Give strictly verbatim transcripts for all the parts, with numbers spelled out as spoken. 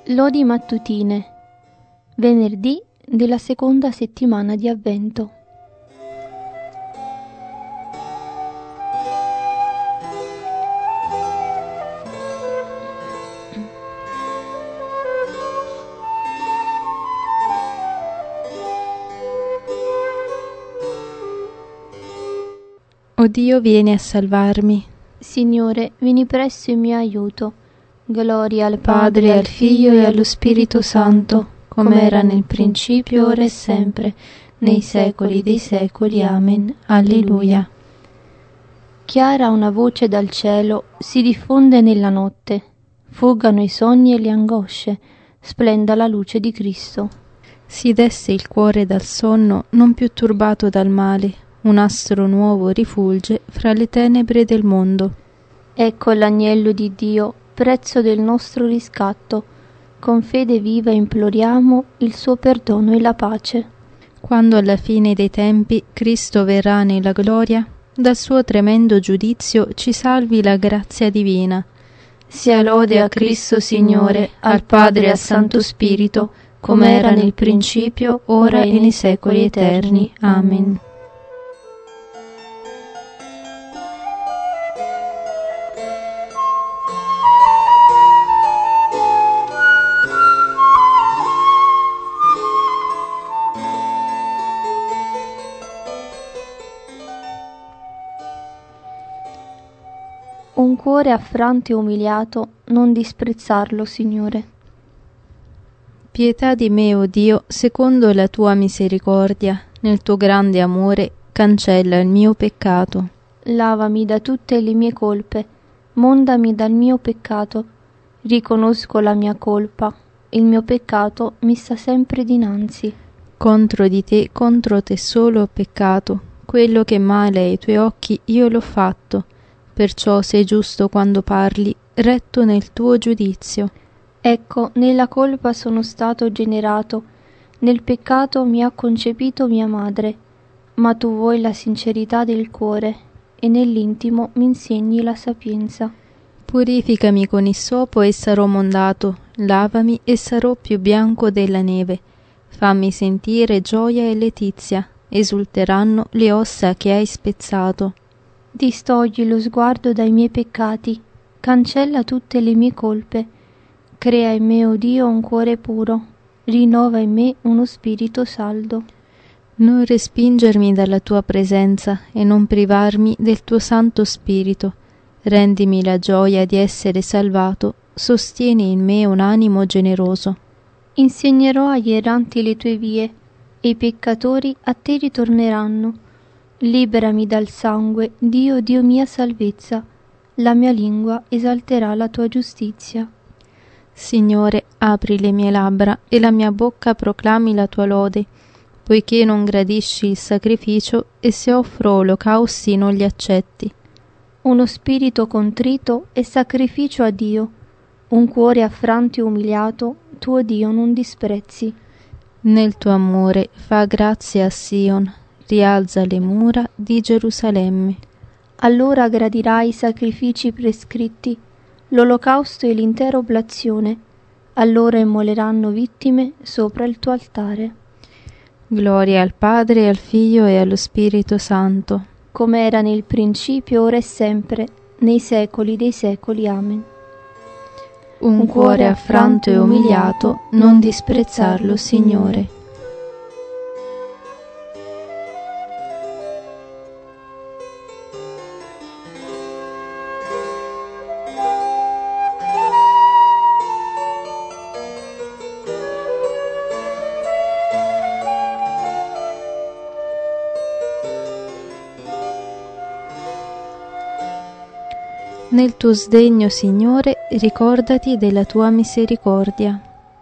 Lodi mattutine, venerdì della seconda settimana di Avvento. O Dio, vieni a salvarmi. Signore, vieni presto in mio aiuto. Gloria al Padre, al Figlio e allo Spirito Santo, come era nel principio, ora e sempre, nei secoli dei secoli. Amen. Alleluia. Chiara una voce dal cielo si diffonde nella notte. Fuggano i sogni e le angosce, splenda la luce di Cristo. Si desse il cuore dal sonno, non più turbato dal male. Un astro nuovo rifulge fra le tenebre del mondo. Ecco l'agnello di Dio, prezzo del nostro riscatto. Con fede viva imploriamo il suo perdono e la pace. Quando alla fine dei tempi Cristo verrà nella gloria, dal suo tremendo giudizio ci salvi la grazia divina. Sia lode a Cristo Signore, al Padre e al Santo Spirito, come era nel principio, ora e nei secoli eterni. Amen. Un cuore affranto e umiliato, non disprezzarlo, Signore. Pietà di me, o Dio, secondo la tua misericordia, nel tuo grande amore, cancella il mio peccato. Lavami da tutte le mie colpe, mondami dal mio peccato. Riconosco la mia colpa, il mio peccato mi sta sempre dinanzi. Contro di te, contro te solo ho peccato, quello che male ai tuoi occhi io l'ho fatto. Perciò sei giusto quando parli, retto nel tuo giudizio. Ecco, nella colpa sono stato generato, nel peccato mi ha concepito mia madre, ma tu vuoi la sincerità del cuore, e nell'intimo mi insegni la sapienza. Purificami con issopo e sarò mondato, lavami e sarò più bianco della neve. Fammi sentire gioia e letizia, esulteranno le ossa che hai spezzato. Distogli lo sguardo dai miei peccati, cancella tutte le mie colpe. Crea in me, o Dio, un cuore puro, rinnova in me uno spirito saldo. Non respingermi dalla tua presenza e non privarmi del tuo Santo Spirito. Rendimi la gioia di essere salvato, sostieni in me un animo generoso. Insegnerò agli erranti le tue vie, e i peccatori a te ritorneranno. Liberami dal sangue, Dio, Dio mia salvezza, la mia lingua esalterà la tua giustizia. Signore, apri le mie labbra e la mia bocca proclami la tua lode, poiché non gradisci il sacrificio e se offro olocausti non li accetti. Uno spirito contrito è sacrificio a Dio, un cuore affranto e umiliato, tuo Dio non disprezzi. Nel tuo amore fa grazia a Sion, rialza le mura di Gerusalemme. Allora gradirai i sacrifici prescritti, l'olocausto e l'intera oblazione. Allora immoleranno vittime sopra il tuo altare. Gloria al Padre, al Figlio e allo Spirito Santo, come era nel principio, ora e sempre, nei secoli dei secoli. Amen. Un, Un cuore affranto e umiliato, non disprezzarlo, Signore. Nel tuo sdegno, Signore, ricordati della tua misericordia.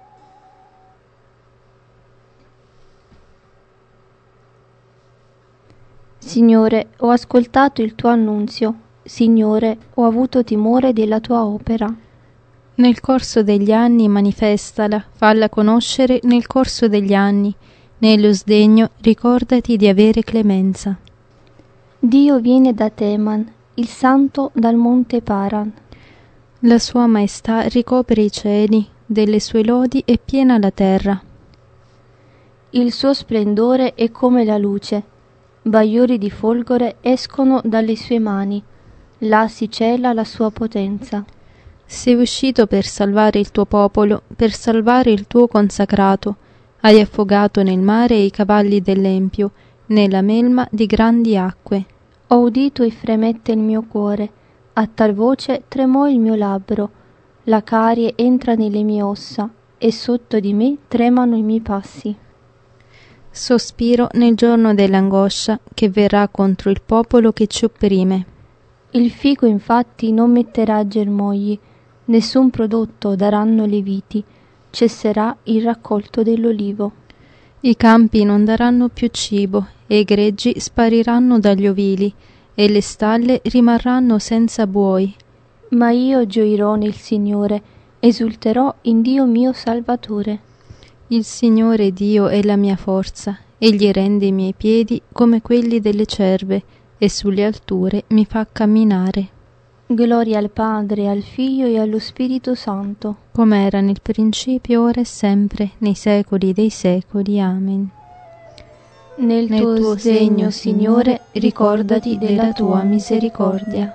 Signore, ho ascoltato il tuo annunzio. Signore, ho avuto timore della tua opera. Nel corso degli anni manifestala, falla conoscere nel corso degli anni. Nello sdegno ricordati di avere clemenza. Dio viene da Teman, il santo dal monte Paran. La sua maestà ricopre i cieli, delle sue lodi è piena la terra. Il suo splendore è come la luce, bagliori di folgore escono dalle sue mani, là si cela la sua potenza. Sei uscito per salvare il tuo popolo, per salvare il tuo consacrato. Hai affogato nel mare i cavalli dell'empio, nella melma di grandi acque. Ho udito e fremette il mio cuore, a tal voce tremò il mio labbro. La carie entra nelle mie ossa, e sotto di me tremano i miei passi. Sospiro nel giorno dell'angoscia che verrà contro il popolo che ci opprime. Il fico infatti non metterà germogli, nessun prodotto daranno le viti, cesserà il raccolto dell'olivo. I campi non daranno più cibo, e i greggi spariranno dagli ovili, e le stalle rimarranno senza buoi. Ma io gioirò nel Signore, esulterò in Dio mio Salvatore. Il Signore Dio è la mia forza, egli rende i miei piedi come quelli delle cerve, e sulle alture mi fa camminare. Gloria al Padre, al Figlio e allo Spirito Santo, come era nel principio, ora e sempre, nei secoli dei secoli. Amen. Nel, Nel tuo, tuo segno, Signore, ricordati della tua misericordia.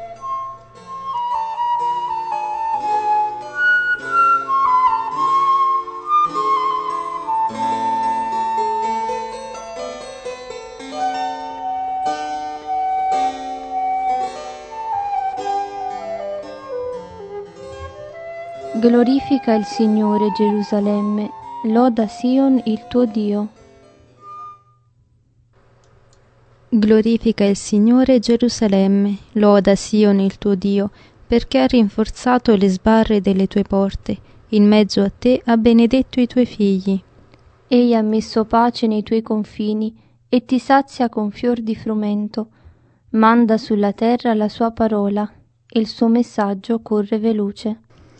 Glorifica il Signore, Gerusalemme, loda Sion il tuo Dio. Glorifica il Signore, Gerusalemme, loda Sion il tuo Dio, perché ha rinforzato le sbarre delle tue porte, in mezzo a te ha benedetto i tuoi figli. Egli ha messo pace nei tuoi confini e ti sazia con fior di frumento. Manda sulla terra la sua parola, e il suo messaggio corre veloce.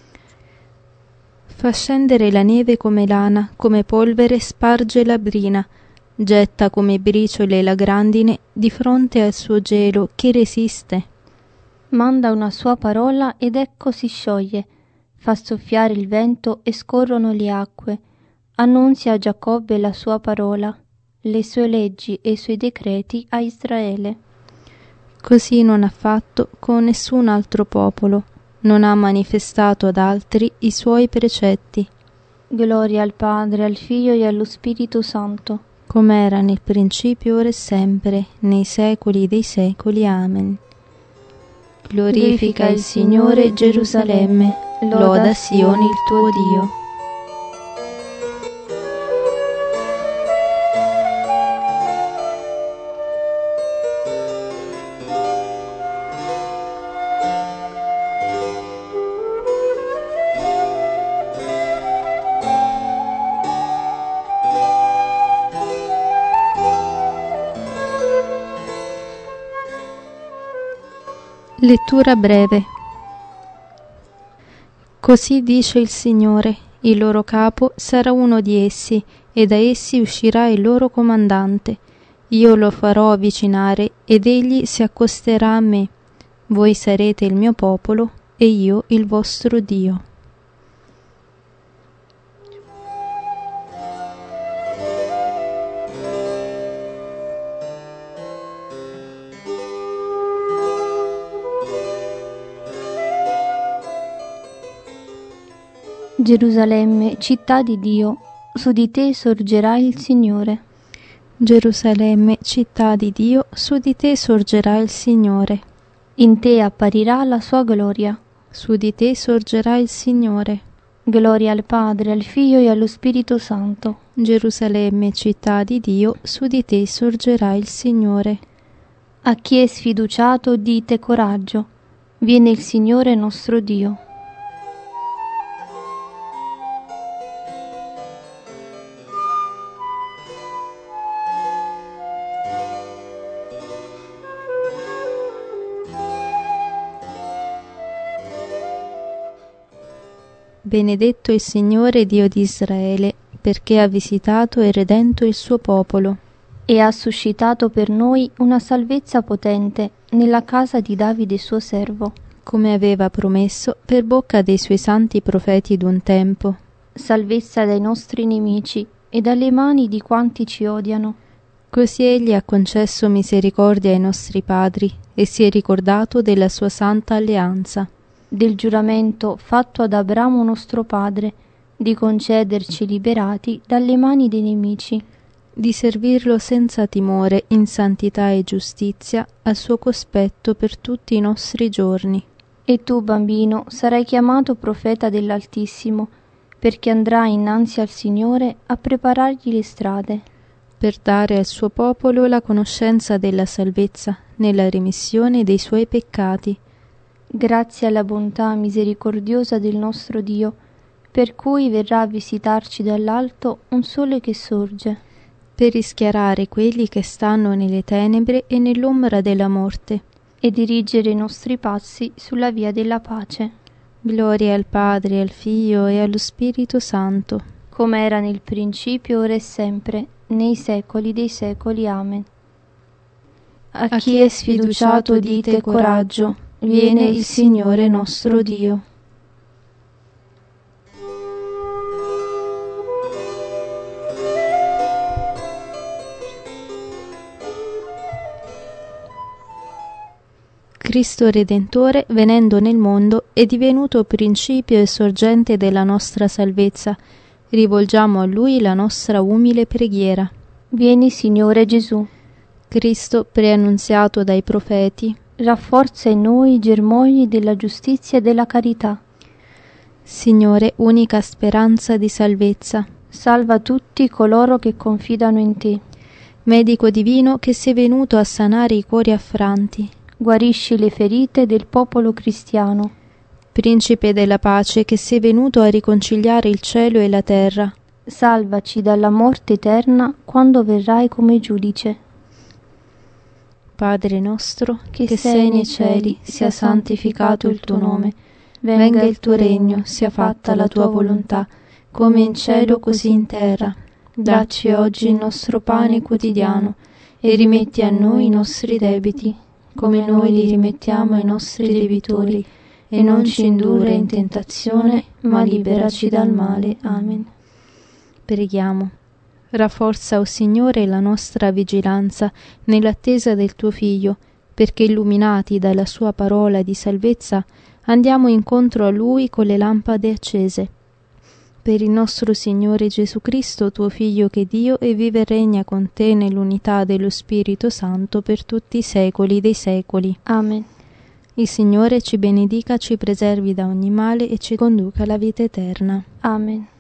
Fa scendere la neve come lana, come polvere sparge la brina, getta come briciole la grandine di fronte al suo gelo che resiste. Manda una sua parola ed ecco si scioglie, fa soffiare il vento e scorrono le acque, annunzia a Giacobbe la sua parola, le sue leggi e i suoi decreti a Israele. Così non ha fatto con nessun altro popolo, non ha manifestato ad altri i suoi precetti. Gloria al Padre, al Figlio e allo Spirito Santo, come era nel principio, ora e sempre, nei secoli dei secoli. Amen. Glorifica il Signore, Gerusalemme, loda Sion il tuo Dio. Lettura breve. Così dice il Signore, il loro capo sarà uno di essi, e da essi uscirà il loro comandante. Io lo farò avvicinare, ed egli si accosterà a me. Voi sarete il mio popolo, e io il vostro Dio. Gerusalemme, città di Dio, su di te sorgerà il Signore. Gerusalemme, città di Dio, su di te sorgerà il Signore. In te apparirà la sua gloria. Su di te sorgerà il Signore. Gloria al Padre, al Figlio e allo Spirito Santo. Gerusalemme, città di Dio, su di te sorgerà il Signore. A chi è sfiduciato dite coraggio, viene il Signore nostro Dio. Benedetto il Signore Dio di Israele, perché ha visitato e redento il suo popolo. E ha suscitato per noi una salvezza potente nella casa di Davide suo servo. come aveva promesso per bocca dei suoi santi profeti d'un tempo. Salvezza dai nostri nemici e dalle mani di quanti ci odiano. Così egli ha concesso misericordia ai nostri padri e si è ricordato della sua santa alleanza, del giuramento fatto ad Abramo nostro padre, di concederci liberati dalle mani dei nemici, di servirlo senza timore in santità e giustizia al suo cospetto per tutti i nostri giorni. E tu, bambino, sarai chiamato profeta dell'Altissimo, perché andrai innanzi al Signore a preparargli le strade, per dare al suo popolo la conoscenza della salvezza nella remissione dei suoi peccati. Grazie alla bontà misericordiosa del nostro Dio, per cui verrà a visitarci dall'alto un sole che sorge, per rischiarare quelli che stanno nelle tenebre e nell'ombra della morte, e dirigere i nostri passi sulla via della pace. Gloria al Padre, al Figlio e allo Spirito Santo, come era nel principio, ora e sempre, nei secoli dei secoli. Amen. A chi è sfiduciato dite coraggio, viene il Signore nostro Dio. Cristo Redentore, venendo nel mondo, è divenuto principio e sorgente della nostra salvezza. Rivolgiamo a Lui la nostra umile preghiera. Vieni, Signore Gesù. Cristo, preannunziato dai profeti, rafforza in noi i germogli della giustizia e della carità. Signore, unica speranza di salvezza, salva tutti coloro che confidano in Te. Medico divino che sei venuto a sanare i cuori affranti, guarisci le ferite del popolo cristiano. Principe della pace che sei venuto a riconciliare il cielo e la terra, salvaci dalla morte eterna quando verrai come giudice. Padre nostro, che, che sei nei cieli, sia santificato il tuo nome. Venga il tuo regno, sia fatta la tua volontà, come in cielo così in terra. Dacci oggi il nostro pane quotidiano e rimetti a noi i nostri debiti, come noi li rimettiamo ai nostri debitori, e non ci indurre in tentazione, ma liberaci dal male. Amen. Preghiamo. Rafforza, o Signore, la nostra vigilanza nell'attesa del tuo Figlio, perché illuminati dalla sua parola di salvezza andiamo incontro a Lui con le lampade accese. Per il nostro Signore Gesù Cristo, tuo Figlio, che è Dio e vive e regna con te nell'unità dello Spirito Santo per tutti i secoli dei secoli. Amen. Il Signore ci benedica, ci preservi da ogni male e ci conduca alla vita eterna. Amen.